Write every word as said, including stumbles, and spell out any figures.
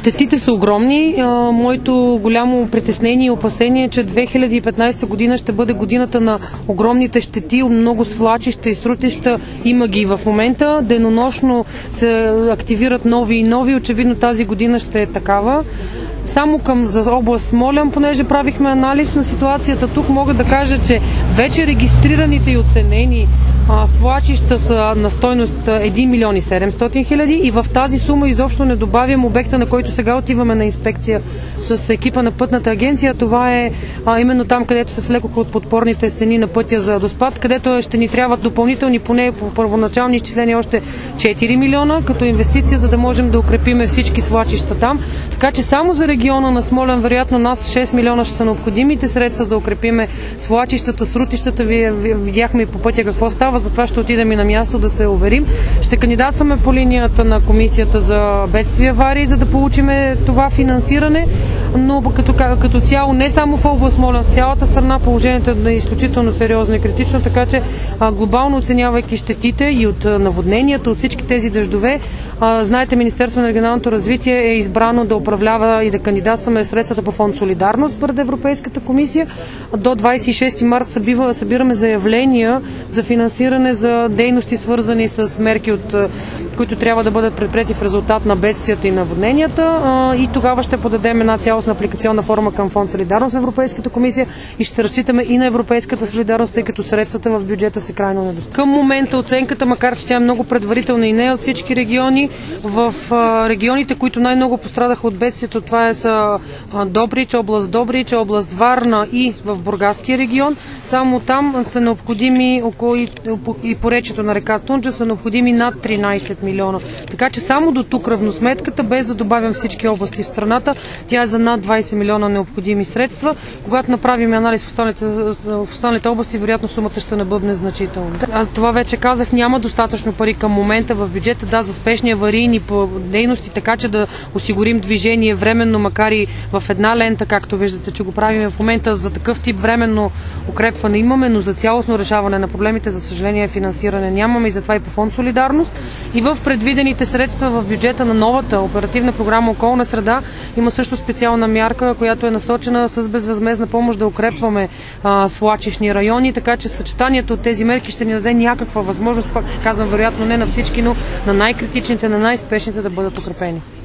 Щетите са огромни. Моето голямо притеснение и опасение е, че две хиляди и петнадесета година ще бъде годината на огромните щети, много свлачища и срутища. Има ги в момента. Денонощно се активират нови и нови. Очевидно тази година ще е такава. Само към за област Смолян, понеже правихме анализ на ситуацията тук, мога да кажа, че вече регистрираните и оценени а, свлачища са на стойност един милион и седемстотин хиляди и в тази сума изобщо не добавям обекта, на който сега отиваме на инспекция с екипа на Пътната агенция. Това е а, именно там, където се свлекоха от подпорните стени на пътя за Доспат, където ще ни трябват допълнителни, поне по първоначални изчисления, още четири милиона като инвестиция, за да можем да укрепиме всички свлачища там. Така че само за региона на Смолян вероятно над шест милиона ще са необходимите средства да укрепиме свлачищата, срутищата. Вие видяхме и по пътя какво става, затова ще отидем и на място да се уверим. Ще кандидатстваме по линията на Комисията за бедствия и аварии, за да получиме това финансиране, но като, като цяло не само в област Смолян, в цялата страна положението е изключително сериозно и критично, така че а, глобално оценявайки щетите и от наводненията, от всички тези дъждове, а, знаете, Министерство на регионалното развитие е избрано да управлява и да кандидатстваме средствата по фонд Солидарност пред Европейската комисия. До двадесет и шести март събива, събираме заявления за финансиране за дейности, свързани с мерки, от, които трябва да бъдат предприети в резултат на бедствията и наводненията. И тогава ще подадем една цялостна апликационна форма към фонд Солидарност в Европейската комисия и ще разчитаме и на Европейската солидарност, тъй като средствата в бюджета са крайно недостатъчни. Към момента оценката, макар че тя е много предварителна и не от всички региони, в регионите, които най-много пострадаха от бедствието, това е са Добрич, област Добрич, област Варна и в Бургаския регион. Само там са необходими около и, и поречието на река Тунджа са необходими над тринадесет милиона. Така че само до тук равносметката, без да добавям всички области в страната, тя е за над двадесет милиона необходими средства. Когато направим анализ в останалите, в останалите области, вероятно сумата ще набъбне значително. А това вече казах, няма достатъчно пари към момента в бюджета, да, за спешни аварийни дейности, така че да осигурим движение временно, макар и в една лента, както виждате, че го правим в момента. За такъв тип временно укрепване имаме, но за цялостно решаване на проблемите, за съжаление, финансиране нямаме и затова и по фонд Солидарност. И в предвидените средства в бюджета на новата оперативна програма Околна среда има също специална мярка, която е насочена с безвъзмездна помощ да укрепваме а, свлачищни райони, така че съчетанието от тези мерки ще ни даде някаква възможност, пак казвам, вероятно не на всички, но на най-критичните, на най-спешните да бъдат укрепени.